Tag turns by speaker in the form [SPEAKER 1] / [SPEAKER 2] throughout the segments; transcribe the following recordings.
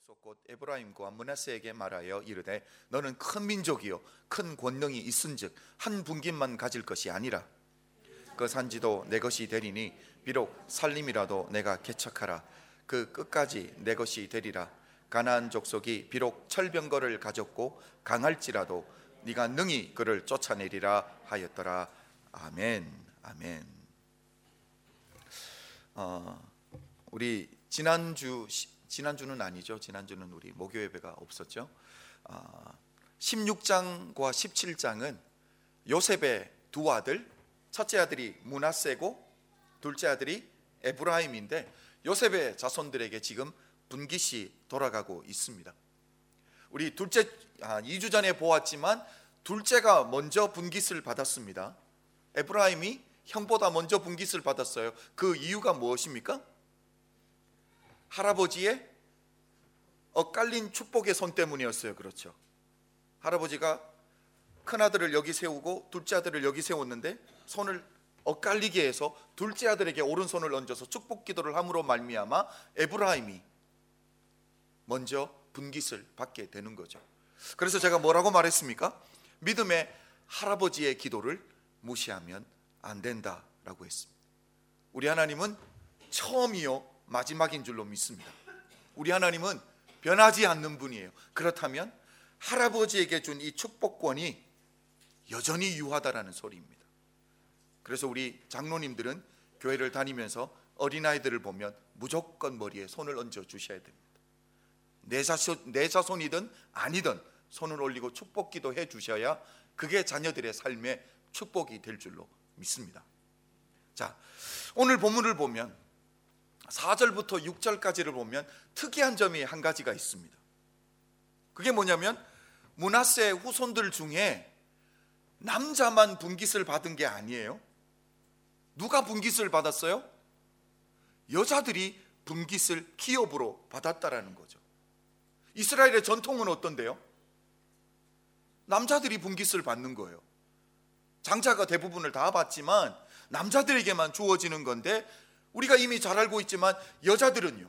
[SPEAKER 1] 야곱 곧 에브라임과 므낫세에게 말하여 이르되 너는 큰 민족이요 큰 권능이 있은즉 한 분깃만 가질 것이 아니라 그 산지도 내 것이 되리니 비록 살림이라도 내가 개척하라 그 끝까지 내 것이 되리라. 가나안 족속이 비록 철병거를 가졌고 강할지라도 네가 능히 그를 쫓아내리라 하였더라. 아멘. 아멘. 우리 지난주는 아니죠. 지난주는 우리 목요 예배가 없었죠. 16장과 17장은 요셉의 두 아들, 첫째 아들이 므낫세고 둘째 아들이 에브라임인데 요셉의 자손들에게 지금 분깃이 돌아가고 있습니다. 우리 둘째 2주 전에 보았지만 둘째가 먼저 분깃을 받았습니다. 에브라임이 형보다 먼저 분깃을 받았어요. 그 이유가 무엇입니까? 할아버지의 엇갈린 축복의 손 때문이었어요. 그렇죠. 할아버지가 큰아들을 여기 세우고 둘째 아들을 여기 세웠는데 손을 엇갈리게 해서 둘째 아들에게 오른손을 얹어서 축복 기도를 함으로 말미암아 에브라임이 먼저 분깃을 받게 되는 거죠. 그래서 제가 뭐라고 말했습니까? 믿음의 할아버지의 기도를 무시하면 안 된다라고 했습니다. 우리 하나님은 처음이요 마지막인 줄로 믿습니다. 우리 하나님은 변하지 않는 분이에요. 그렇다면 할아버지에게 준 이 축복권이 여전히 유하다라는 소리입니다. 그래서 우리 장로님들은 교회를 다니면서 어린아이들을 보면 무조건 머리에 손을 얹어 주셔야 됩니다. 내 자손이든 아니든 손을 올리고 축복 기도해 주셔야 그게 자녀들의 삶의 축복이 될 줄로 믿습니다. 자, 오늘 본문을 보면 4절부터 6절까지를 보면 특이한 점이 한 가지가 있습니다. 그게 뭐냐면 므낫세 후손들 중에 남자만 분깃을 받은 게 아니에요. 누가 분깃을 받았어요? 여자들이 분깃을 기업으로 받았다라는 거죠. 이스라엘의 전통은 어떤데요? 남자들이 분깃을 받는 거예요. 장자가 대부분을 다 받지만 남자들에게만 주어지는 건데 우리가 이미 잘 알고 있지만 여자들은요,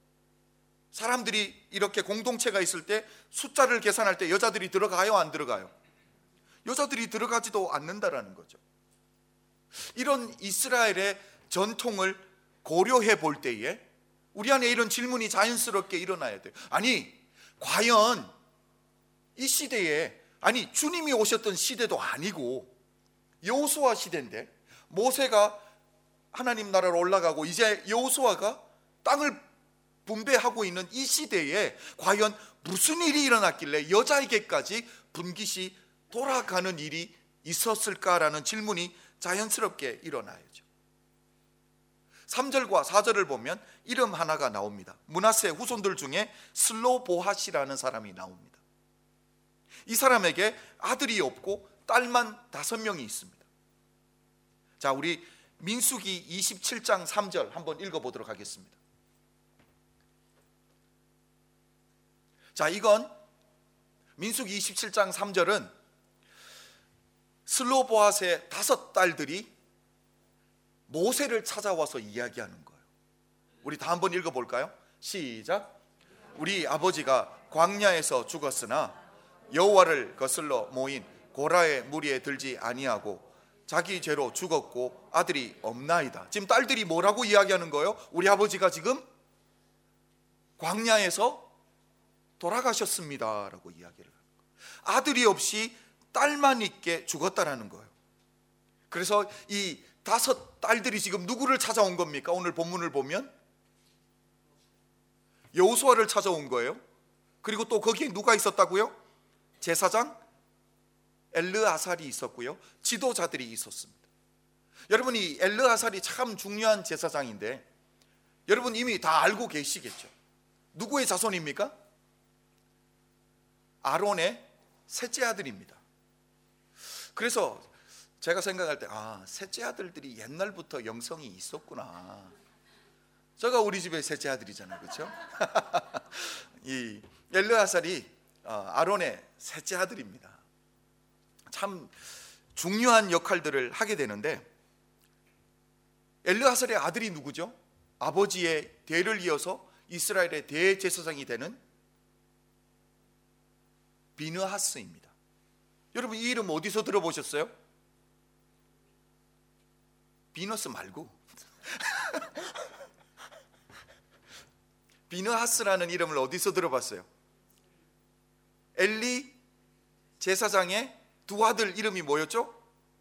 [SPEAKER 1] 사람들이 이렇게 공동체가 있을 때 숫자를 계산할 때 여자들이 들어가요, 안 들어가요? 여자들이 들어가지도 않는다라는 거죠. 이런 이스라엘의 전통을 고려해 볼 때에 우리 안에 이런 질문이 자연스럽게 일어나야 돼요. 아니, 과연 이 시대에, 아니 주님이 오셨던 시대도 아니고 여호수아 시대인데 모세가 하나님 나라로 올라가고 이제 여호수아가 땅을 분배하고 있는 이 시대에 과연 무슨 일이 일어났길래 여자에게까지 분깃이 돌아가는 일이 있었을까라는 질문이 자연스럽게 일어나야죠. 3절과 4절을 보면 이름 하나가 나옵니다. 므낫세 후손들 중에 슬로보핫이라는 사람이 나옵니다. 이 사람에게 아들이 없고 딸만 5명이 있습니다. 자, 우리 민수기 27장 3절 한번 읽어보도록 하겠습니다. 자, 이건 민수기 27장 3절은 슬로보핫의 5딸들이 모세를 찾아와서 이야기하는 거예요. 우리 다 한번 읽어볼까요? 시작. 우리 아버지가 광야에서 죽었으나 여호와를 거슬러 모인 고라의 무리에 들지 아니하고 자기 죄로 죽었고 아들이 없나이다. 지금 딸들이 뭐라고 이야기하는 거예요? 우리 아버지가 지금 광야에서 돌아가셨습니다 라고 이야기를 하는 거예요. 아들이 없이 딸만 있게 죽었다라는 거예요. 그래서 이 5딸들이 지금 누구를 찾아온 겁니까? 오늘 본문을 보면 여호수아를 찾아온 거예요. 그리고 또 거기에 누가 있었다고요? 제사장 엘르아살이 있었고요, 지도자들이 있었습니다. 여러분, 이 엘르아살이 참 중요한 제사장인데 여러분 이미 다 알고 계시겠죠. 누구의 자손입니까? 아론의 셋째 아들입니다. 그래서 제가 생각할 때 셋째 아들들이 옛날부터 영성이 있었구나. 제가 우리 집의 셋째 아들이잖아요, 그렇죠? 이 엘르아살이 아론의 셋째 아들입니다. 참 중요한 역할들을 하게 되는데 엘르아살의 아들이 누구죠? 아버지의 대를 이어서 이스라엘의 대제사장이 되는 비느하스입니다. 여러분 이 이름 어디서 들어보셨어요? 비너스 말고 비느하스라는 이름을 어디서 들어봤어요? 엘리 제사장의 두 아들 이름이 뭐였죠?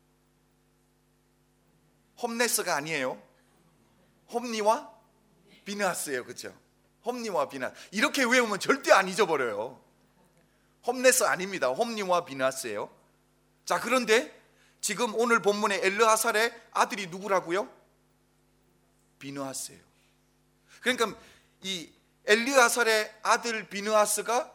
[SPEAKER 1] 홈네스가 아니에요. 홈니와 비느하스예요. 그렇죠? 홈니와 비느하스. 이렇게 외우면 절대 안 잊어버려요. 홈네스 아닙니다. 홈니와 비느하스예요. 자, 그런데 지금 오늘 본문의 엘르하살의 아들이 누구라고요? 비느하스예요. 그러니까 이 엘르하살의 아들 비느하스가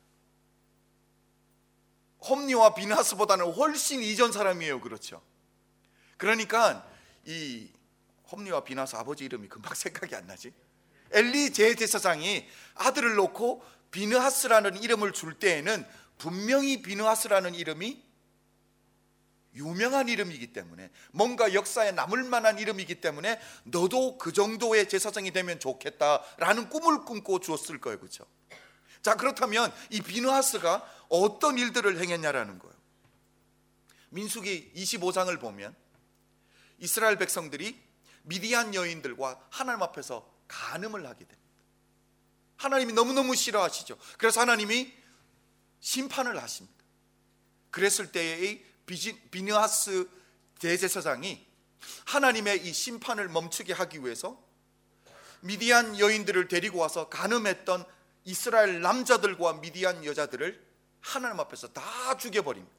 [SPEAKER 1] 홈니와 비느하스보다는 훨씬 이전 사람이에요. 그렇죠? 그러니까 이 홈니와 비느하스 아버지 이름이 금방 생각이 안 나지? 엘리 제사장이 아들을 놓고 비느하스라는 이름을 줄 때에는 분명히 비느하스라는 이름이 유명한 이름이기 때문에, 뭔가 역사에 남을 만한 이름이기 때문에 너도 그 정도의 제사장이 되면 좋겠다라는 꿈을 꿈고 주었을 거예요. 그렇죠? 자, 그렇다면 이 비느하스가 어떤 일들을 행했냐라는 거예요. 민수기 25장을 보면 이스라엘 백성들이 미디안 여인들과 하나님 앞에서 간음을 하게 됩니다. 하나님이 너무너무 싫어하시죠. 그래서 하나님이 심판을 하십니다. 그랬을 때의 비느하스 대제사장이 하나님의 이 심판을 멈추게 하기 위해서 미디안 여인들을 데리고 와서 간음했던 이스라엘 남자들과 미디안 여자들을 하나님 앞에서 다 죽여버립니다.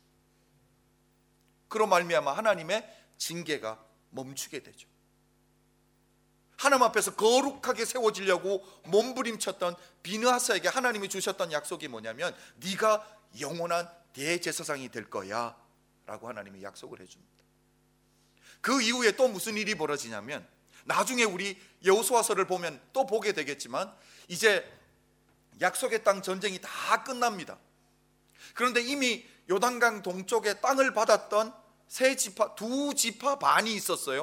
[SPEAKER 1] 그로 말미암아 하나님의 징계가 멈추게 되죠. 하나님 앞에서 거룩하게 세워지려고 몸부림쳤던 비느하스에게 하나님이 주셨던 약속이 뭐냐면, 네가 영원한 대제사장이 될 거야 라고 하나님이 약속을 해줍니다. 그 이후에 또 무슨 일이 벌어지냐면, 나중에 우리 여호수아서를 보면 또 보게 되겠지만, 이제 약속의 땅 전쟁이 다 끝납니다. 그런데 이미 요단강 동쪽에 땅을 받았던 두 지파 반이 있었어요.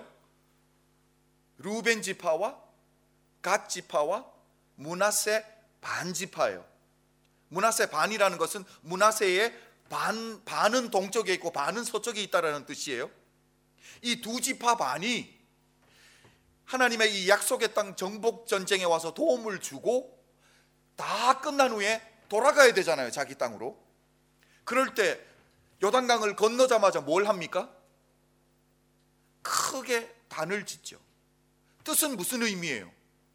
[SPEAKER 1] 루벤 지파와 갓 지파와 므낫세 반 지파예요. 므낫세 반이라는 것은 므낫세의 반은 동쪽에 있고 반은 서쪽에 있다라는 뜻이에요. 이 두 지파 반이 하나님의 이 약속의 땅 정복 전쟁에 와서 도움을 주고 다 끝난 후에 돌아가야 되잖아요, 자기 땅으로. 그럴 때 요단강을 건너자마자 뭘 합니까? 크게 단을 짓죠. 뜻은 무슨 의미예요?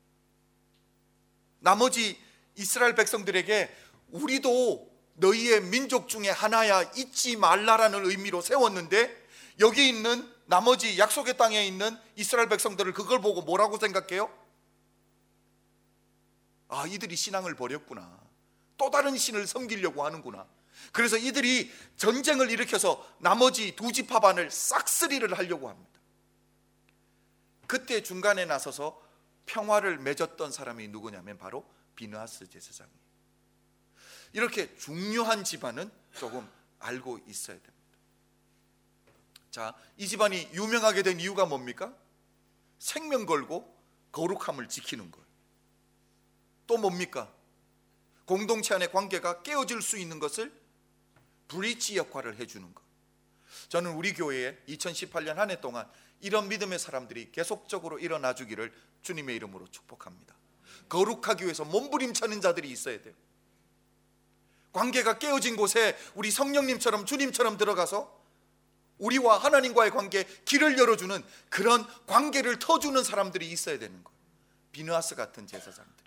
[SPEAKER 1] 나머지 이스라엘 백성들에게 우리도 너희의 민족 중에 하나야, 잊지 말라라는 의미로 세웠는데, 여기 있는 나머지 약속의 땅에 있는 이스라엘 백성들을 그걸 보고 뭐라고 생각해요? 아, 이들이 신앙을 버렸구나. 또 다른 신을 섬기려고 하는구나. 그래서 이들이 전쟁을 일으켜서 나머지 두 지파 반을 싹쓸이를 하려고 합니다. 그때 중간에 나서서 평화를 맺었던 사람이 누구냐면 바로 비느하스 제사장이에요. 이렇게 중요한 집안은 조금 알고 있어야 됩니다. 자, 이 집안이 유명하게 된 이유가 뭡니까? 생명 걸고 거룩함을 지키는 거예요. 또 뭡니까? 공동체 안의 관계가 깨어질 수 있는 것을 브릿지 역할을 해주는 것. 저는 우리 교회에 2018년 한 해 동안 이런 믿음의 사람들이 계속적으로 일어나 주기를 주님의 이름으로 축복합니다. 거룩하기 위해서 몸부림치는 자들이 있어야 돼요. 관계가 깨어진 곳에 우리 성령님처럼 주님처럼 들어가서 우리와 하나님과의 관계에 길을 열어주는 그런 관계를 터주는 사람들이 있어야 되는 거예요. 비느하스 같은 제사장들이.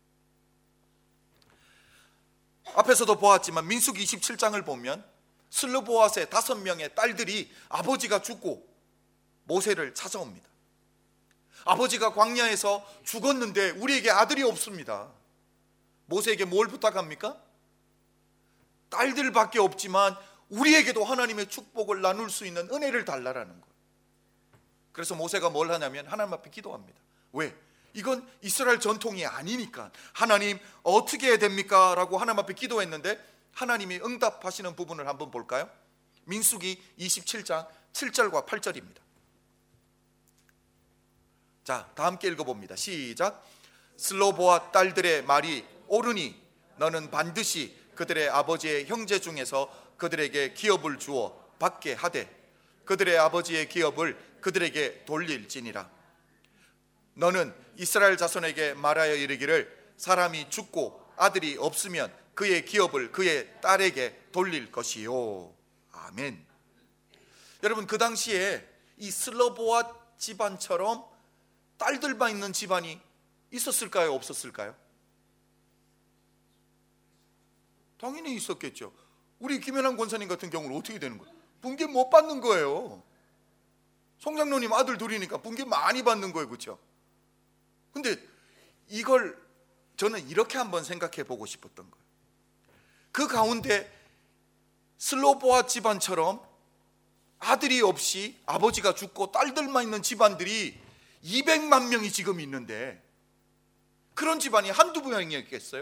[SPEAKER 1] 앞에서도 보았지만 민수기 27장을 보면 슬로보앗의 5명의 딸들이 아버지가 죽고 모세를 찾아옵니다. 아버지가 광야에서 죽었는데 우리에게 아들이 없습니다. 모세에게 뭘 부탁합니까? 딸들밖에 없지만 우리에게도 하나님의 축복을 나눌 수 있는 은혜를 달라라는 거예요. 그래서 모세가 뭘 하냐면 하나님 앞에 기도합니다. 왜? 이건 이스라엘 전통이 아니니까. 하나님 어떻게 해야 됩니까? 라고 하나님 앞에 기도했는데 하나님이 응답하시는 부분을 한번 볼까요? 민수기 27장 7절과 8절입니다. 자, 다 함께 읽어봅니다. 시작. 슬로보아 딸들의 말이 옳으니 너는 반드시 그들의 아버지의 형제 중에서 그들에게 기업을 주어 받게 하되 그들의 아버지의 기업을 그들에게 돌릴지니라. 너는 이스라엘 자손에게 말하여 이르기를 사람이 죽고 아들이 없으면 그의 기업을 그의 딸에게 돌릴 것이요. 아멘. 여러분, 그 당시에 이 슬로보아 집안처럼 딸들만 있는 집안이 있었을까요? 없었을까요? 당연히 있었겠죠. 우리 김연한 권사님 같은 경우는 어떻게 되는 거예요? 분계 못 받는 거예요. 송장로님 아들 둘이니까 분계 많이 받는 거예요. 그렇죠? 근데 이걸 저는 이렇게 한번 생각해 보고 싶었던 거예요. 그 가운데 슬로보아 집안처럼 아들이 없이 아버지가 죽고 딸들만 있는 집안들이 200만 명이 지금 있는데 그런 집안이 한두 명이었겠어요?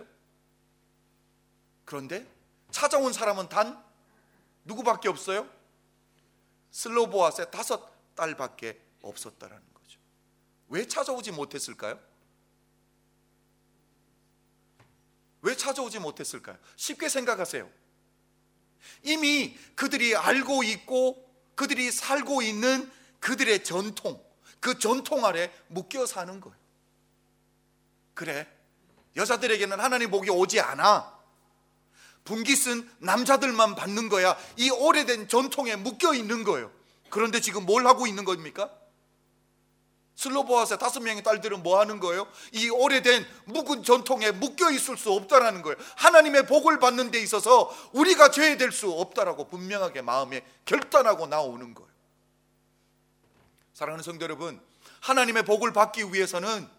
[SPEAKER 1] 그런데 찾아온 사람은 단 누구밖에 없어요? 슬로보아스의 5딸밖에 없었다라는 거죠. 왜 찾아오지 못했을까요? 왜 찾아오지 못했을까요? 쉽게 생각하세요. 이미 그들이 알고 있고 그들이 살고 있는 그들의 전통, 그 전통 아래 묶여 사는 거예요. 그래, 여자들에게는 하나님 복이 오지 않아. 분깃은 남자들만 받는 거야. 이 오래된 전통에 묶여 있는 거예요. 그런데 지금 뭘 하고 있는 겁니까? 슬로보아스의 5명의 딸들은 뭐 하는 거예요? 이 오래된 묵은 전통에 묶여 있을 수 없다라는 거예요. 하나님의 복을 받는 데 있어서 우리가 죄될 수 없다라고 분명하게 마음에 결단하고 나오는 거예요. 사랑하는 성도 여러분, 하나님의 복을 받기 위해서는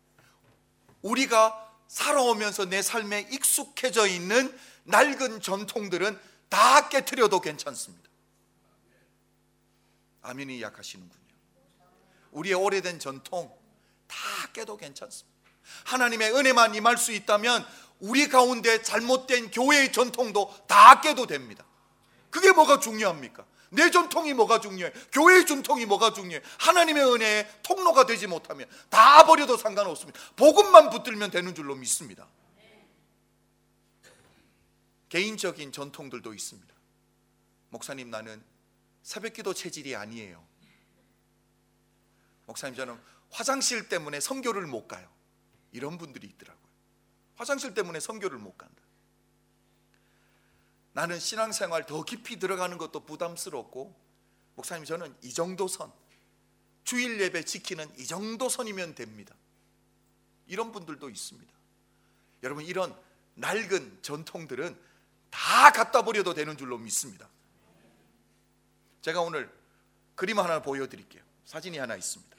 [SPEAKER 1] 우리가 살아오면서 내 삶에 익숙해져 있는 낡은 전통들은 다 깨트려도 괜찮습니다. 아멘이 약하시는군요. 우리의 오래된 전통 다 깨도 괜찮습니다. 하나님의 은혜만 임할 수 있다면 우리 가운데 잘못된 교회의 전통도 다 깨도 됩니다. 그게 뭐가 중요합니까? 내 전통이 뭐가 중요해? 교회의 전통이 뭐가 중요해? 하나님의 은혜의 통로가 되지 못하면 다 버려도 상관없습니다. 복음만 붙들면 되는 줄로 믿습니다. 개인적인 전통들도 있습니다. 목사님, 나는 새벽기도 체질이 아니에요. 목사님, 저는 화장실 때문에 선교를 못 가요. 이런 분들이 있더라고요. 화장실 때문에 선교를 못 간다. 나는 신앙생활 더 깊이 들어가는 것도 부담스럽고, 목사님, 저는 이 정도 선, 주일 예배 지키는 이 정도 선이면 됩니다. 이런 분들도 있습니다. 여러분, 이런 낡은 전통들은 다 갖다 버려도 되는 줄로 믿습니다. 제가 오늘 그림 하나 보여드릴게요. 사진이 하나 있습니다.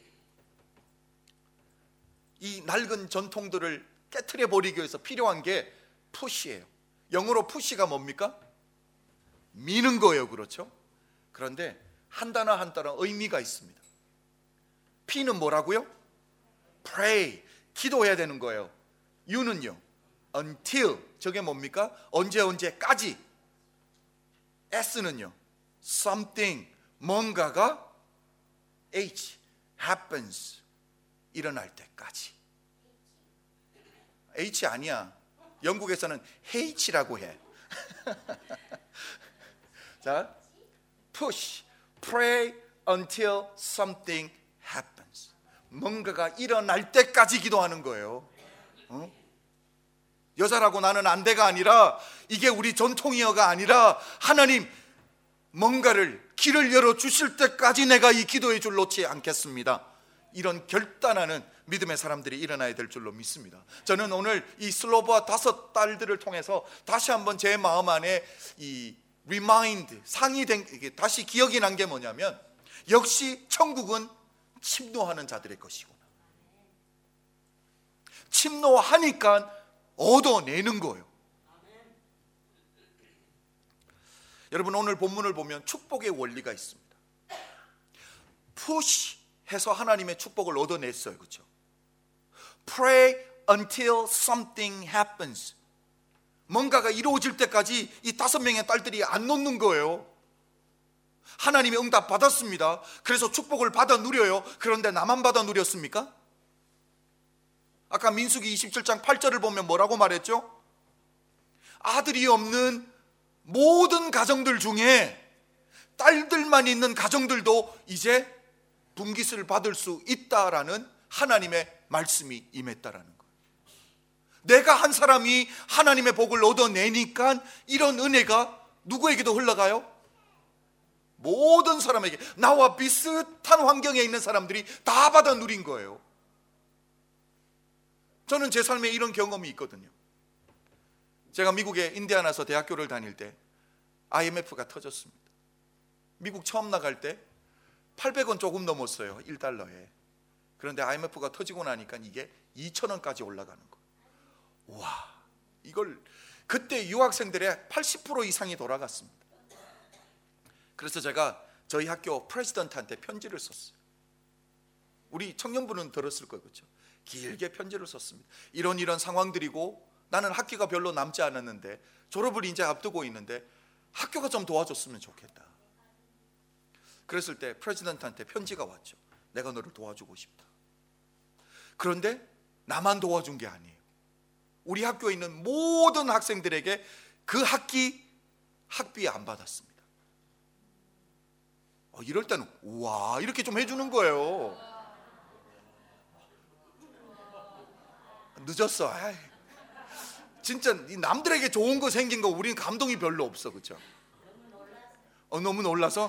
[SPEAKER 1] 이 낡은 전통들을 깨트려 버리기 위해서 필요한 게 푸시예요. 영어로 푸시가 뭡니까? 미는 거예요. 그렇죠? 그런데 한 단어 한 단어 의미가 있습니다. P는 뭐라고요? Pray, 기도해야 되는 거예요. U는요? Until, 저게 뭡니까? 언제까지. S는요? Something, 뭔가가. H, happens, 일어날 때까지. H 아니야. 영국에서는 H라고 해. 자, push, pray until something happens. 뭔가가 일어날 때까지 기도하는 거예요. 여자라고 나는 안 돼가 아니라, 이게 우리 전통이어가 아니라, 하나님 뭔가를 길을 열어주실 때까지 내가 이 기도의 줄 놓지 않겠습니다. 이런 결단하는 믿음의 사람들이 일어나야 될 줄로 믿습니다. 저는 오늘 이 슬로보아 5딸들을 통해서 다시 한번 제 마음 안에 이 리마인드, 상기된, 다시 기억이 난 게 뭐냐면, 역시 천국은 침노하는 자들의 것이구나. 침노하니까 얻어내는 거예요. 여러분, 오늘 본문을 보면 축복의 원리가 있습니다. push 해서 하나님의 축복을 얻어냈어요. 그렇죠? Pray until something happens. 뭔가가 이루어질 때까지 이 5명의 딸들이 안 놓는 거예요. 하나님의 응답 받았습니다. 그래서 축복을 받아 누려요. 그런데 나만 받아 누렸습니까? 아까 민수기 27장 8절을 보면 뭐라고 말했죠? 아들이 없는 모든 가정들 중에 딸들만 있는 가정들도 이제 분깃을 받을 수 있다라는 하나님의 말씀이 임했다라는 거예요. 내가 한 사람이 하나님의 복을 얻어내니까 이런 은혜가 누구에게도 흘러가요? 모든 사람에게, 나와 비슷한 환경에 있는 사람들이 다 받아 누린 거예요. 저는 제 삶에 이런 경험이 있거든요. 제가 미국의 인디아나서 대학교를 다닐 때 IMF가 터졌습니다. 미국 처음 나갈 때 800원 조금 넘었어요, 1달러에. 그런데 IMF가 터지고 나니까 이게 2,000원까지 올라가는 거예요. 와, 이걸 그때 유학생들의 80% 이상이 돌아갔습니다. 그래서 제가 저희 학교 프레지던트한테 편지를 썼어요. 우리 청년부는 들었을 거예요, 그렇죠? 길게 편지를 썼습니다. 이런 상황들이고 나는 학기가 별로 남지 않았는데 졸업을 이제 앞두고 있는데 학교가 좀 도와줬으면 좋겠다. 그랬을 때 프레지던트한테 편지가 왔죠. 내가 너를 도와주고 싶다. 그런데 나만 도와준 게 아니에요. 우리 학교에 있는 모든 학생들에게 그 학기 학비 안 받았습니다. 이럴 때는 우와, 이렇게 좀 해주는 거예요. 늦었어. 아이, 진짜 남들에게 좋은 거 생긴 거 우리는 감동이 별로 없어, 그렇죠? 너무 놀라서?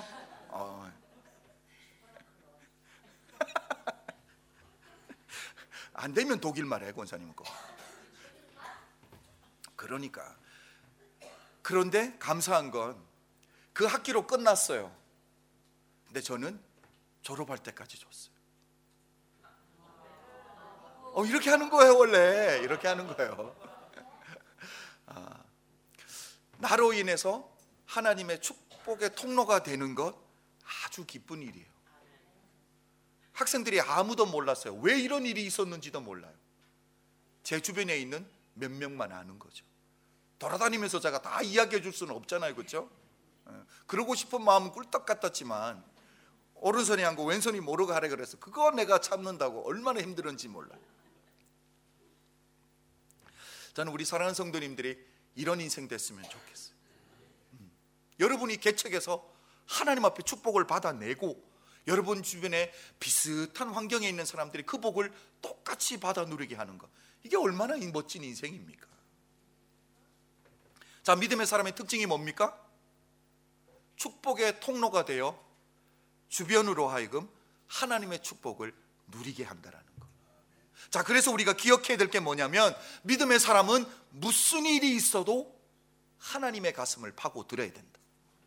[SPEAKER 1] 안 되면 독일 말해, 권사님 거. 그러니까 그런데 감사한 건 그 학기로 끝났어요. 근데 저는 졸업할 때까지 줬어요. 이렇게 하는 거예요, 원래. 이렇게 하는 거예요. 나로 인해서 하나님의 축복의 통로가 되는 것 아주 기쁜 일이에요. 학생들이 아무도 몰랐어요. 왜 이런 일이 있었는지도 몰라요. 제 주변에 있는 몇 명만 아는 거죠. 돌아다니면서 제가 다 이야기해 줄 수는 없잖아요, 그렇죠? 그러고 싶은 마음은 꿀떡 같았지만 오른손이 한 거 왼손이 모르고 하래 그래서 그거 내가 참는다고 얼마나 힘들었는지 몰라요. 저는 우리 사랑하는 성도님들이 이런 인생 됐으면 좋겠어요. 여러분이 개척해서 하나님 앞에 축복을 받아내고 여러분 주변에 비슷한 환경에 있는 사람들이 그 복을 똑같이 받아 누리게 하는 것, 이게 얼마나 멋진 인생입니까? 자, 믿음의 사람의 특징이 뭡니까? 축복의 통로가 되어 주변으로 하여금 하나님의 축복을 누리게 한다라는 것. 자, 그래서 우리가 기억해야 될 게 뭐냐면 믿음의 사람은 무슨 일이 있어도 하나님의 가슴을 파고들어야 된다.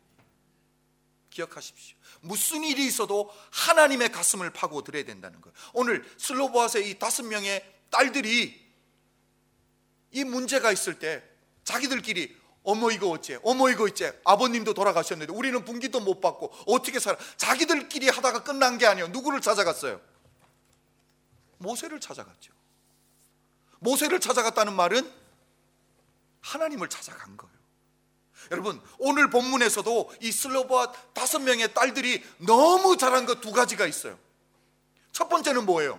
[SPEAKER 1] 기억하십시오. 무슨 일이 있어도 하나님의 가슴을 파고들어야 된다는 거예요. 오늘 슬로보아스의 이 5명의 딸들이 이 문제가 있을 때 자기들끼리 어머 이거 어째, 어머 이거 어째, 아버님도 돌아가셨는데 우리는 분기도 못 받고 어떻게 살아, 자기들끼리 하다가 끝난 게 아니에요. 누구를 찾아갔어요? 모세를 찾아갔죠. 모세를 찾아갔다는 말은 하나님을 찾아간 거예요. 여러분, 오늘 본문에서도 이 슬로보아 5명의 딸들이 너무 잘한 것 2가지가 있어요. 첫 번째는 뭐예요?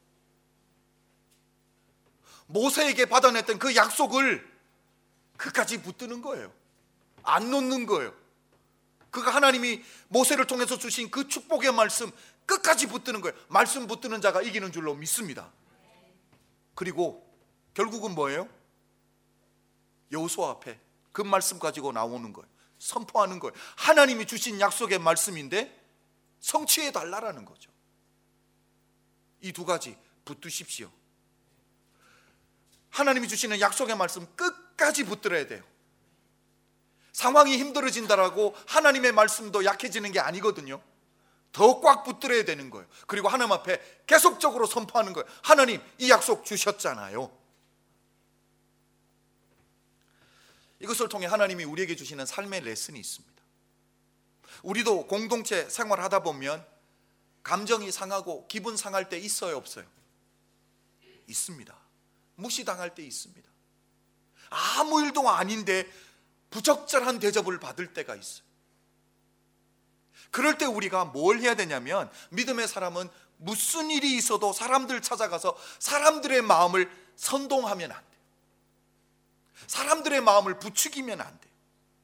[SPEAKER 1] 모세에게 받아냈던 그 약속을 그까지 붙드는 거예요. 안 놓는 거예요. 그가 하나님이 모세를 통해서 주신 그 축복의 말씀 끝까지 붙드는 거예요. 말씀 붙드는 자가 이기는 줄로 믿습니다. 그리고 결국은 뭐예요? 여호수아 앞에 그 말씀 가지고 나오는 거예요. 선포하는 거예요. 하나님이 주신 약속의 말씀인데 성취해 달라라는 거죠. 이 2가지 붙드십시오. 하나님이 주시는 약속의 말씀 끝까지 붙들어야 돼요. 상황이 힘들어진다라고 하나님의 말씀도 약해지는 게 아니거든요. 더 꽉 붙들어야 되는 거예요. 그리고 하나님 앞에 계속적으로 선포하는 거예요. 하나님, 이 약속 주셨잖아요. 이것을 통해 하나님이 우리에게 주시는 삶의 레슨이 있습니다. 우리도 공동체 생활하다 보면 감정이 상하고 기분 상할 때 있어요, 없어요? 있습니다. 무시당할 때 있습니다. 아무 일도 아닌데 부적절한 대접을 받을 때가 있어요. 그럴 때 우리가 뭘 해야 되냐면, 믿음의 사람은 무슨 일이 있어도 사람들 찾아가서 사람들의 마음을 선동하면 안 돼요. 사람들의 마음을 부추기면 안 돼요.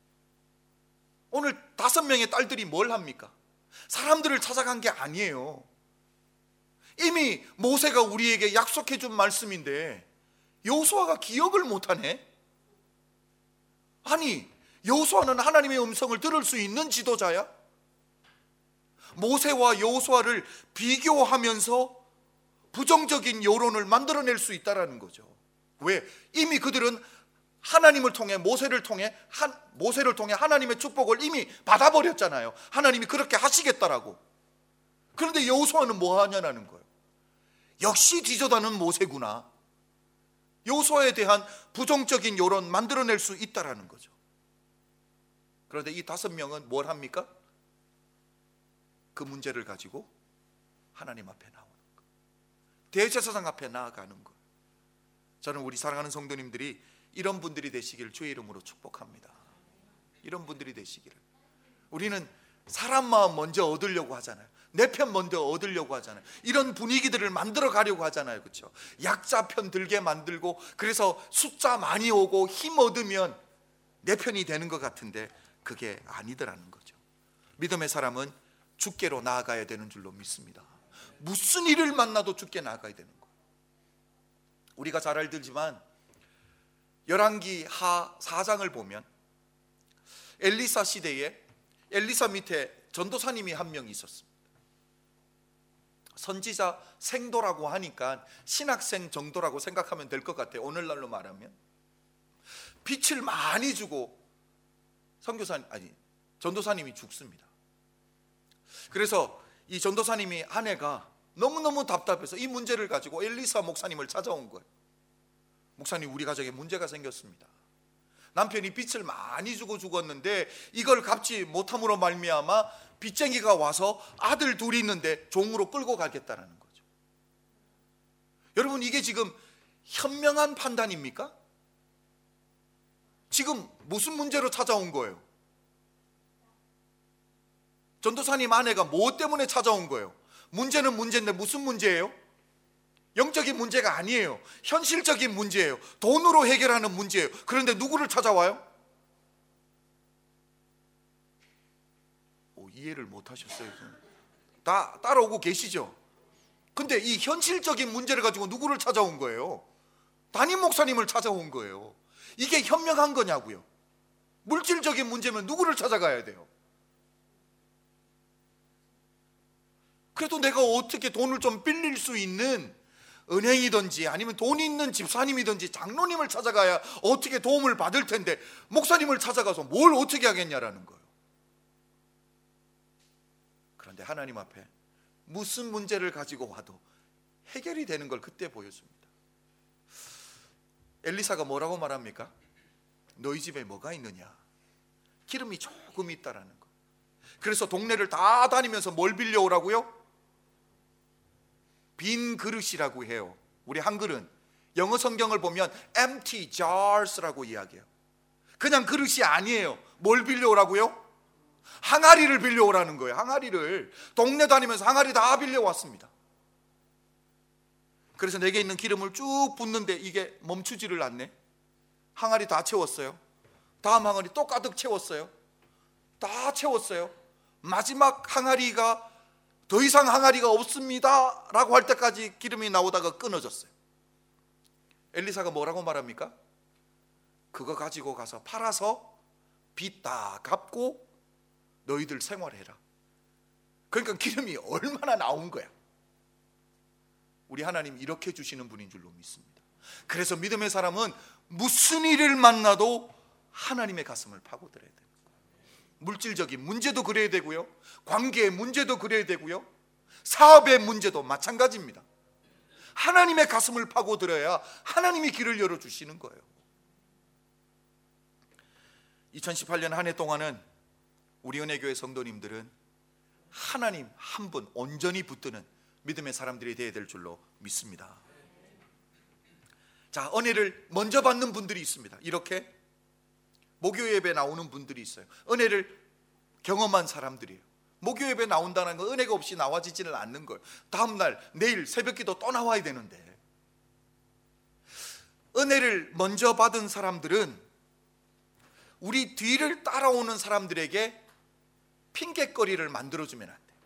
[SPEAKER 1] 오늘 5명의 딸들이 뭘 합니까? 사람들을 찾아간 게 아니에요. 이미 모세가 우리에게 약속해 준 말씀인데 여호수아가 기억을 못하네. 아니, 여호수아는 하나님의 음성을 들을 수 있는 지도자야? 모세와 여호수아를 비교하면서 부정적인 여론을 만들어낼 수 있다는 거죠. 왜? 이미 그들은 하나님을 통해 모세를 통해 하나님의 축복을 이미 받아버렸잖아요. 하나님이 그렇게 하시겠다라고. 그런데 여호수아는 뭐 하냐는 거예요. 역시 뒤져다는 모세구나. 여호수아에 대한 부정적인 여론 만들어낼 수 있다라는 거죠. 그런데 이 5명은 뭘 합니까? 그 문제를 가지고 하나님 앞에 나오는 거예요. 대제사장 앞에 나아가는 거예요. 저는 우리 사랑하는 성도님들이 이런 분들이 되시기를 주의 이름으로 축복합니다. 이런 분들이 되시기를. 우리는 사람 마음 먼저 얻으려고 하잖아요. 내 편 먼저 얻으려고 하잖아요. 이런 분위기들을 만들어 가려고 하잖아요. 그렇죠? 약자 편 들게 만들고, 그래서 숫자 많이 오고 힘 얻으면 내 편이 되는 것 같은데 그게 아니더라는 거죠. 믿음의 사람은 주께로 나아가야 되는 줄로 믿습니다. 무슨 일을 만나도 주께 나아가야 되는 거예요. 우리가 잘 알지만 열왕기 하 4장을 보면 엘리사 시대에 엘리사 밑에 전도사님이 한 명 있었습니다. 선지자 생도라고 하니까 신학생 정도라고 생각하면 될 것 같아요. 오늘날로 말하면 빛을 많이 주고 전도사님이 죽습니다. 그래서 이 전도사님이 아내가 너무너무 답답해서 이 문제를 가지고 엘리사 목사님을 찾아온 거예요. 목사님, 우리 가정에 문제가 생겼습니다. 남편이 빚을 많이 주고 죽었는데 이걸 갚지 못함으로 말미암아 빚쟁이가 와서 아들 둘이 있는데 종으로 끌고 가겠다는 거죠. 여러분, 이게 지금 현명한 판단입니까? 지금 무슨 문제로 찾아온 거예요? 전도사님 아내가 뭐 때문에 찾아온 거예요? 문제는 문제인데 무슨 문제예요? 영적인 문제가 아니에요. 현실적인 문제예요. 돈으로 해결하는 문제예요. 그런데 누구를 찾아와요? 이해를 못 하셨어요. 다 따라오고 계시죠? 근데 이 현실적인 문제를 가지고 누구를 찾아온 거예요? 담임 목사님을 찾아온 거예요. 이게 현명한 거냐고요? 물질적인 문제면 누구를 찾아가야 돼요? 그래도 내가 어떻게 돈을 좀 빌릴 수 있는 은행이든지 아니면 돈 있는 집사님이든지 장로님을 찾아가야 어떻게 도움을 받을 텐데 목사님을 찾아가서 뭘 어떻게 하겠냐라는 거예요. 그런데 하나님 앞에 무슨 문제를 가지고 와도 해결이 되는 걸 그때 보여줍니다. 엘리사가 뭐라고 말합니까? 너희 집에 뭐가 있느냐? 기름이 조금 있다라는 거. 그래서 동네를 다 다니면서 뭘 빌려오라고요? 빈 그릇이라고 해요. 우리 한글은 영어 성경을 보면 empty jars라고 이야기해요. 그냥 그릇이 아니에요. 뭘 빌려오라고요? 항아리를 빌려오라는 거예요. 항아리를 동네 다니면서 항아리 다 빌려왔습니다. 그래서 내게 있는 기름을 쭉 붓는데 이게 멈추지를 않네. 항아리 다 채웠어요. 다음 항아리 또 가득 채웠어요. 다 채웠어요. 마지막 항아리가 더 이상 항아리가 없습니다 라고 할 때까지 기름이 나오다가 끊어졌어요. 엘리사가 뭐라고 말합니까? 그거 가지고 가서 팔아서 빚 다 갚고 너희들 생활해라. 그러니까 기름이 얼마나 나온 거야. 우리 하나님 이렇게 주시는 분인 줄로 믿습니다. 그래서 믿음의 사람은 무슨 일을 만나도 하나님의 가슴을 파고들어야 돼요. 물질적인 문제도 그래야 되고요, 관계의 문제도 그래야 되고요, 사업의 문제도 마찬가지입니다. 하나님의 가슴을 파고들어야 하나님이 길을 열어주시는 거예요. 2018년 한 해 동안은 우리 은혜교회 성도님들은 하나님 한 분 온전히 붙드는 믿음의 사람들이 되어야 될 줄로 믿습니다. 자, 은혜를 먼저 받는 분들이 있습니다. 이렇게 목요 예배 나오는 분들이 있어요. 은혜를 경험한 사람들이에요. 목요 예배 나온다는 건 은혜가 없이 나와지지는 않는 거예요. 다음날 내일 새벽기도 또 나와야 되는데 은혜를 먼저 받은 사람들은 우리 뒤를 따라오는 사람들에게 핑곗거리를 만들어주면 안 돼요.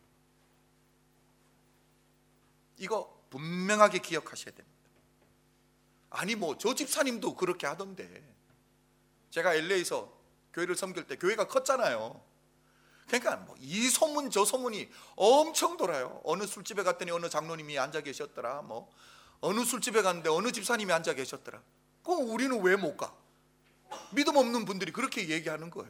[SPEAKER 1] 이거 분명하게 기억하셔야 됩니다. 아니 뭐 저 집사님도 그렇게 하던데. 제가 LA에서 교회를 섬길 때 교회가 컸잖아요. 그러니까 뭐 이 소문 저 소문이 엄청 돌아요. 어느 술집에 갔더니 어느 장로님이 앉아 계셨더라. 뭐 어느 술집에 갔는데 어느 집사님이 앉아 계셨더라. 그럼 우리는 왜 못 가? 믿음 없는 분들이 그렇게 얘기하는 거예요.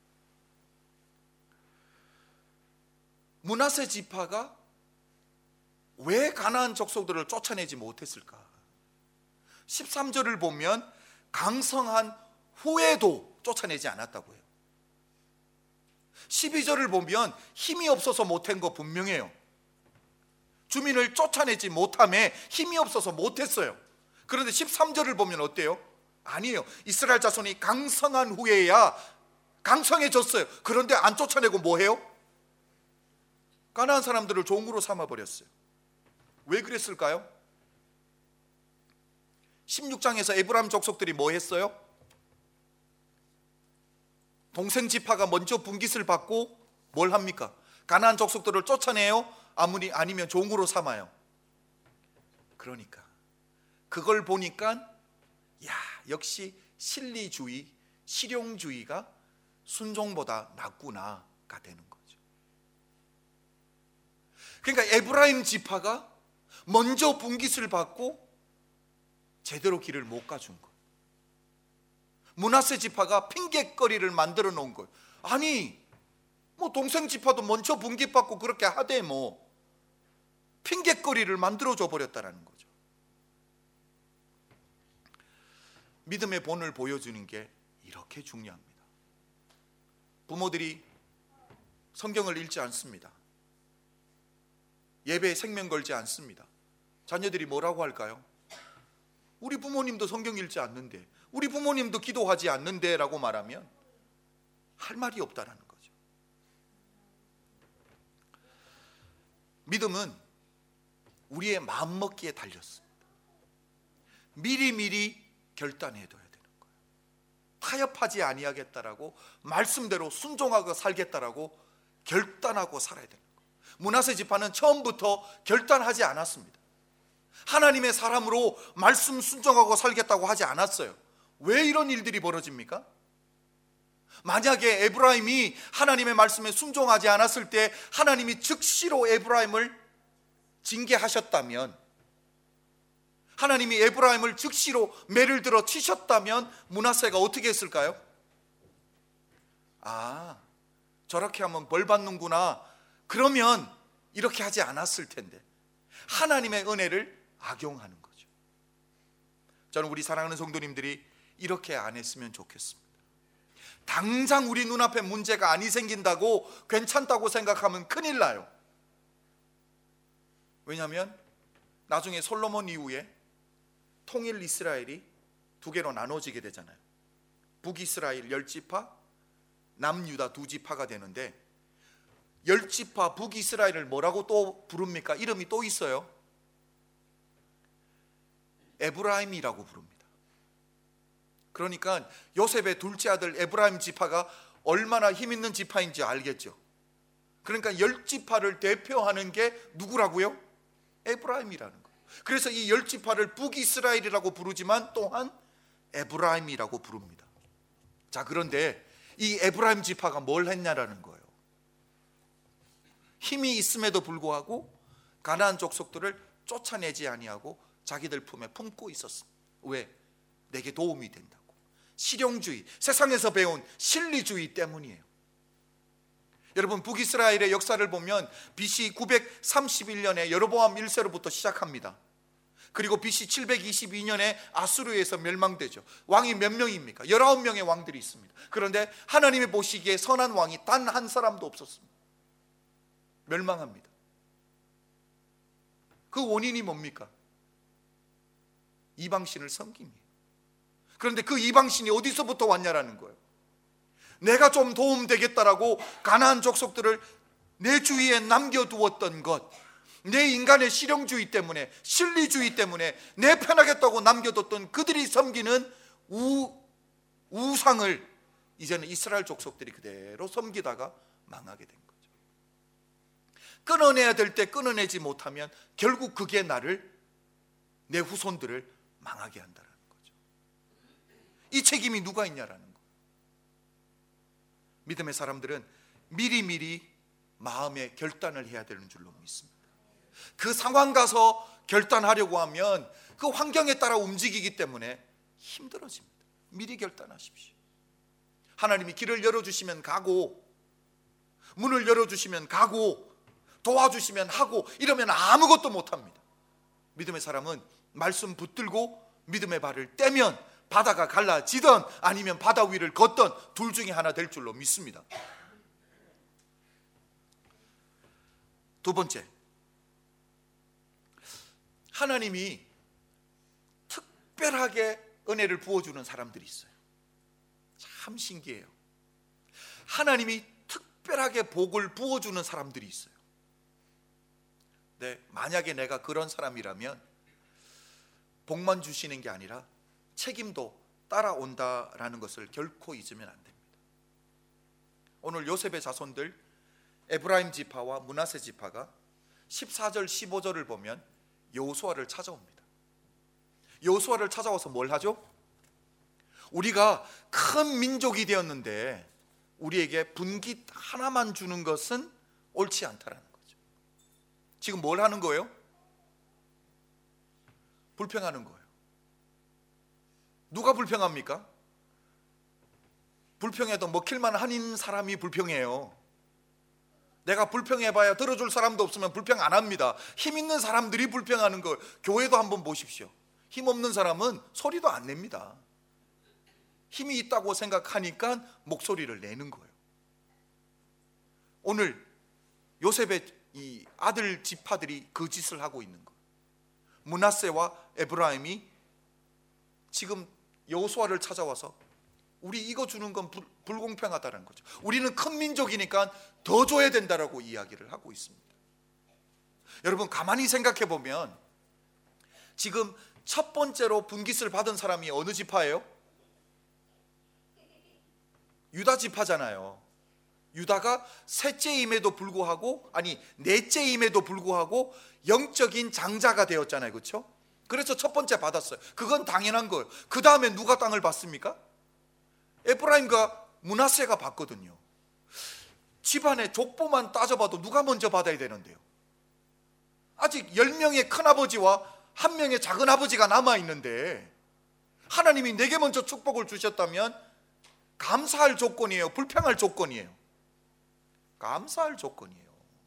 [SPEAKER 1] 므낫세 지파가 왜 가나안 족속들을 쫓아내지 못했을까? 13절을 보면 강성한 후에도 쫓아내지 않았다고 해요. 12절을 보면 힘이 없어서 못한 거 분명해요. 주민을 쫓아내지 못함에 힘이 없어서 못했어요. 그런데 13절을 보면 어때요? 아니에요. 이스라엘 자손이 강성한 후에야 강성해졌어요. 그런데 안 쫓아내고 뭐해요? 가나안 사람들을 종으로 삼아버렸어요. 왜 그랬을까요? 16장에서 에브라임 족속들이 뭐 했어요? 동생 지파가 먼저 분깃을 받고 뭘 합니까? 가나안 족속들을 쫓아내요? 아니면 종으로 삼아요? 그러니까 그걸 보니까 역시 실리주의, 실용주의가 순종보다 낫구나가 되는 거죠. 그러니까 에브라임 지파가 먼저 분깃을 받고 제대로 길을 못 가준 거예요. 므낫세 지파가 핑곗거리를 만들어 놓은 거예요. 아니 뭐 동생 지파도 먼저 분깃 받고 그렇게 하되 뭐 핑곗거리를 만들어 줘 버렸다라는 거죠. 믿음의 본을 보여주는 게 이렇게 중요합니다. 부모들이 성경을 읽지 않습니다. 예배에 생명 걸지 않습니다. 자녀들이 뭐라고 할까요? 우리 부모님도 성경 읽지 않는데, 우리 부모님도 기도하지 않는데 라고 말하면 할 말이 없다라는 거죠. 믿음은 우리의 마음먹기에 달렸습니다. 미리미리 결단해둬야 되는 거예요. 타협하지 아니하겠다라고, 말씀대로 순종하고 살겠다라고 결단하고 살아야 되는 거예요. 므낫세 지파는 처음부터 결단하지 않았습니다. 하나님의 사람으로 말씀 순종하고 살겠다고 하지 않았어요. 왜 이런 일들이 벌어집니까? 만약에 에브라임이 하나님의 말씀에 순종하지 않았을 때 하나님이 즉시로 에브라임을 징계하셨다면, 하나님이 에브라임을 즉시로 매를 들어 치셨다면 므낫세가 어떻게 했을까요? 저렇게 하면 벌 받는구나. 그러면 이렇게 하지 않았을 텐데, 하나님의 은혜를 악용하는 거죠. 저는 우리 사랑하는 성도님들이 이렇게 안 했으면 좋겠습니다. 당장 우리 눈앞에 문제가 안 생긴다고 괜찮다고 생각하면 큰일 나요. 왜냐하면 나중에 솔로몬 이후에 통일 이스라엘이 두 개로 나눠지게 되잖아요. 북이스라엘 10지파, 남유다 2지파가 되는데, 10지파 북이스라엘을 뭐라고 또 부릅니까? 이름이 또 있어요. 에브라임이라고 부릅니다. 그러니까 요셉의 둘째 아들 에브라임 지파가 얼마나 힘 있는 지파인지 알겠죠. 그러니까 10지파를 대표하는 게 누구라고요? 에브라임이라는 거예요. 그래서 이 10지파를 북이스라엘이라고 부르지만 또한 에브라임이라고 부릅니다. 자, 그런데 이 에브라임 지파가 뭘 했냐라는 거예요. 힘이 있음에도 불구하고 가나안 족속들을 쫓아내지 아니하고 자기들 품에 품고 있었습니다. 왜? 내게 도움이 된다고. 실용주의, 세상에서 배운 실리주의 때문이에요. 여러분, 북이스라엘의 역사를 보면 BC 931년에 여로보암 1세로부터 시작합니다. 그리고 BC 722년에 아수르에서 멸망되죠. 왕이 몇 명입니까? 19명의 왕들이 있습니다. 그런데 하나님이 보시기에 선한 왕이 단 한 사람도 없었습니다. 멸망합니다. 그 원인이 뭡니까? 이방신을 섬김이에요. 그런데 그 이방신이 어디서부터 왔냐라는 거예요. 내가 좀 도움 되겠다라고 가나안 족속들을 내 주위에 남겨두었던 것, 내 인간의 실용주의 때문에, 실리주의 때문에 내 편하겠다고 남겨뒀던 그들이 섬기는 우상을 이제는 이스라엘 족속들이 그대로 섬기다가 망하게 된 거죠. 끊어내야 될 때 끊어내지 못하면 결국 그게 내 후손들을 망하게 한다는 거죠. 이 책임이 누가 있냐라는 거예요. 믿음의 사람들은 미리미리 마음의 결단을 해야 되는 줄로 믿습니다. 그 상황 가서 결단하려고 하면 그 환경에 따라 움직이기 때문에 힘들어집니다. 미리 결단하십시오. 하나님이 길을 열어주시면 가고, 문을 열어주시면 가고, 도와주시면 하고, 이러면 아무것도 못합니다. 믿음의 사람은 말씀 붙들고 믿음의 발을 떼면 바다가 갈라지던 아니면 바다 위를 걷던 둘 중에 하나 될 줄로 믿습니다. 두 번째, 하나님이 특별하게 은혜를 부어주는 사람들이 있어요. 참 신기해요. 하나님이 특별하게 복을 부어주는 사람들이 있어요. 네, 만약에 내가 그런 사람이라면 복만 주시는 게 아니라 책임도 따라온다라는 것을 결코 잊으면 안 됩니다. 오늘 요셉의 자손들 에브라임 지파와 므낫세 지파가 14절 15절을 보면 여호수아를 찾아옵니다. 여호수아를 찾아와서 뭘 하죠? 우리가 큰 민족이 되었는데 우리에게 분깃 하나만 주는 것은 옳지 않다라는 거죠. 지금 뭘 하는 거예요? 불평하는 거예요. 누가 불평합니까? 불평해도 먹힐만 한 사람이 불평해요. 내가 불평해봐야 들어줄 사람도 없으면 불평 안 합니다. 힘 있는 사람들이 불평하는 걸 교회도 한번 보십시오. 힘 없는 사람은 소리도 안 냅니다. 힘이 있다고 생각하니까 목소리를 내는 거예요. 오늘 요셉의 이 아들 지파들이 그 짓을 하고 있는 거예요. 므낫세와 에브라임이 지금 여호수아를 찾아와서 우리 이거 주는 건 불공평하다는 거죠. 우리는 큰 민족이니까 더 줘야 된다라고 이야기를 하고 있습니다. 여러분 가만히 생각해 보면 지금 첫 번째로 분깃을 받은 사람이 어느 지파예요? 유다 지파잖아요. 유다가 셋째임에도 불구하고, 아니 넷째임에도 불구하고 영적인 장자가 되었잖아요. 그렇죠? 그래서 첫 번째 받았어요. 그건 당연한 거예요. 그 다음에 누가 땅을 받습니까? 에브라임과 므낫세가 받거든요. 집안의 족보만 따져봐도 누가 먼저 받아야 되는데요. 아직 10명의 큰아버지와 1명의 작은아버지가 남아있는데 하나님이 내게 먼저 축복을 주셨다면 감사할 조건이에요? 불평할 조건이에요? 감사할 조건이에요.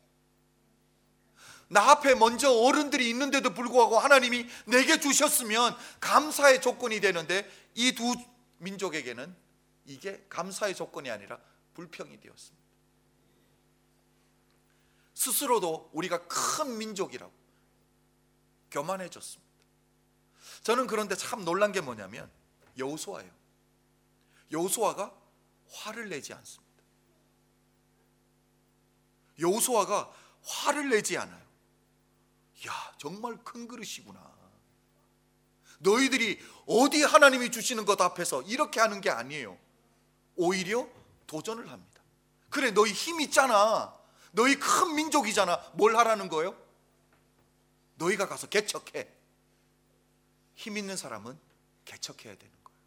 [SPEAKER 1] 나 앞에 먼저 어른들이 있는데도 불구하고 하나님이 내게 주셨으면 감사의 조건이 되는데 이 두 민족에게는 이게 감사의 조건이 아니라 불평이 되었습니다. 스스로도 우리가 큰 민족이라고 교만해졌습니다. 저는 그런데 참 놀란 게 뭐냐면 여호수아예요. 여호수아가 화를 내지 않습니다. 여호수아가 화를 내지 않아요. 야, 정말 큰 그릇이구나. 너희들이 어디 하나님이 주시는 것 앞에서 이렇게 하는 게 아니에요. 오히려 도전을 합니다. 그래, 너희 힘 있잖아. 너희 큰 민족이잖아. 뭘 하라는 거예요? 너희가 가서 개척해. 힘 있는 사람은 개척해야 되는 거예요.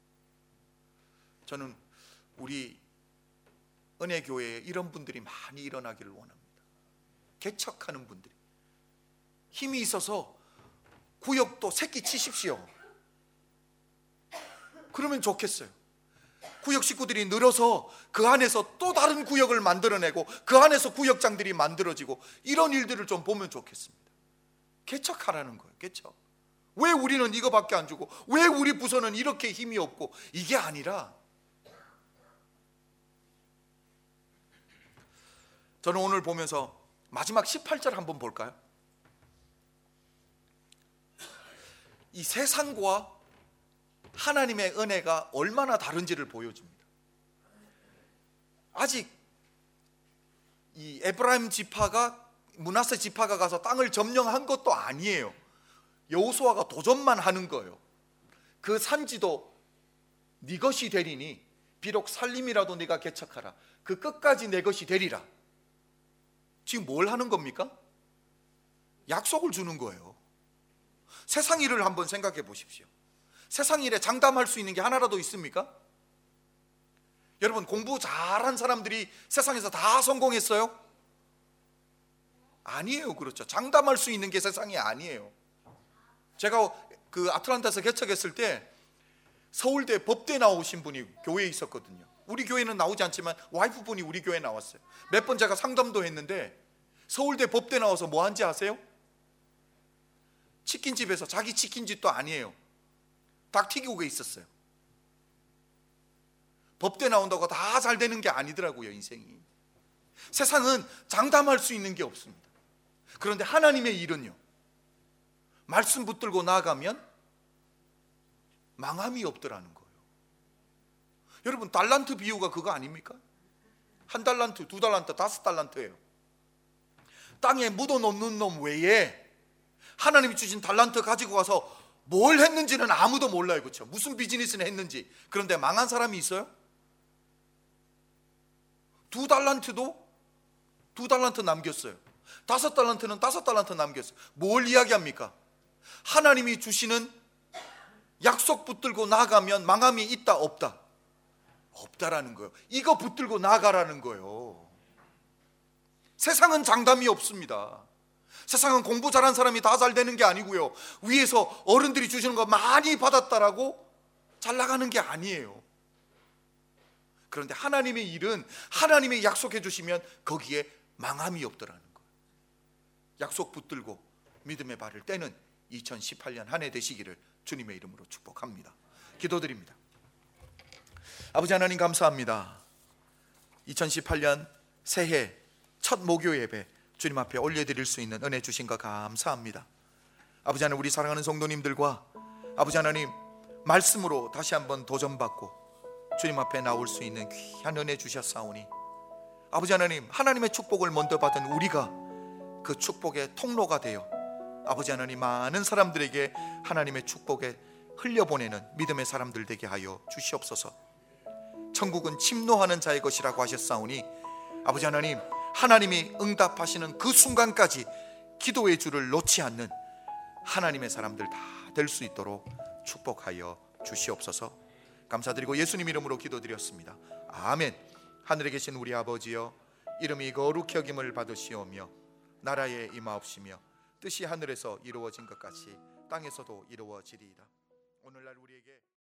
[SPEAKER 1] 저는 우리 은혜교회에 이런 분들이 많이 일어나기를 원합니다. 개척하는 분들이 힘이 있어서 구역도 새끼 치십시오. 그러면 좋겠어요. 구역 식구들이 늘어서 그 안에서 또 다른 구역을 만들어내고 그 안에서 구역장들이 만들어지고 이런 일들을 좀 보면 좋겠습니다. 개척하라는 거예요. 개척. 왜 우리는 이거밖에 안 주고 왜 우리 부서는 이렇게 힘이 없고, 이게 아니라 저는 오늘 보면서 마지막 18절 한번 볼까요? 이 세상과 하나님의 은혜가 얼마나 다른지를 보여줍니다. 아직 이 에브라임 지파가 므낫세 지파가 가서 땅을 점령한 것도 아니에요. 여호수아가 도전만 하는 거예요. 그 산지도 네 것이 되리니 비록 살림이라도 네가 개척하라. 그 끝까지 내 것이 되리라. 지금 뭘 하는 겁니까? 약속을 주는 거예요. 세상 일을 한번 생각해 보십시오. 세상 일에 장담할 수 있는 게 하나라도 있습니까? 여러분, 공부 잘한 사람들이 세상에서 다 성공했어요? 아니에요. 그렇죠. 장담할 수 있는 게 세상이 아니에요. 제가 그 아틀란타에서 개척했을 때 서울대 법대 나오신 분이 교회에 있었거든요. 우리 교회는 나오지 않지만 와이프분이 우리 교회에 나왔어요. 몇 번 제가 상담도 했는데 서울대 법대 나와서 뭐 한지 아세요? 치킨집에서, 자기 치킨집도 아니에요, 닭 튀기고 있었어요. 법대 나온다고 다 잘 되는 게 아니더라고요, 인생이. 세상은 장담할 수 있는 게 없습니다. 그런데 하나님의 일은요, 말씀 붙들고 나아가면 망함이 없더라는 거예요. 여러분, 달란트 비유가 그거 아닙니까? 1달란트, 2달란트, 5달란트예요. 땅에 묻어놓는 놈 외에 하나님이 주신 달란트 가지고 가서 뭘 했는지는 아무도 몰라요. 그렇죠? 무슨 비즈니스를 했는지. 그런데 망한 사람이 있어요? 2달란트도 2달란트 남겼어요. 5달란트는 5달란트 남겼어요. 뭘 이야기합니까? 하나님이 주시는 약속 붙들고 나가면 망함이 있다 없다? 없다라는 거예요. 이거 붙들고 나가라는 거예요. 세상은 장담이 없습니다. 세상은 공부 잘한 사람이 다 잘 되는 게 아니고요, 위에서 어른들이 주시는 거 많이 받았다라고 잘 나가는 게 아니에요. 그런데 하나님의 일은 하나님이 약속해 주시면 거기에 망함이 없더라는 거예요. 약속 붙들고 믿음의 발을 떼는 2018년 한 해 되시기를 주님의 이름으로 축복합니다. 기도드립니다. 아버지 하나님, 감사합니다. 2018년 새해 첫 목요 예배 주님 앞에 올려드릴 수 있는 은혜 주신 거 감사합니다. 아버지 하나님, 우리 사랑하는 성도님들과 아버지 하나님 말씀으로 다시 한번 도전받고 주님 앞에 나올 수 있는 귀한 은혜 주셨사오니 아버지 하나님, 하나님의 축복을 먼저 받은 우리가 그 축복의 통로가 되어 아버지 하나님 많은 사람들에게 하나님의 축복에 흘려보내는 믿음의 사람들 되게 하여 주시옵소서. 천국은 침노하는 자의 것이라고 하셨사오니 아버지 하나님, 하나님이 응답하시는 그 순간까지 기도의 줄을 놓지 않는 하나님의 사람들 다 될 수 있도록 축복하여 주시옵소서. 감사드리고 예수님 이름으로 기도드렸습니다. 아멘. 하늘에 계신 우리 아버지여, 이름이 거룩히 여김을 받으시오며 나라에 임하옵시며 뜻이 하늘에서 이루어진 것 같이 땅에서도 이루어지리이다. 오늘날 우리에게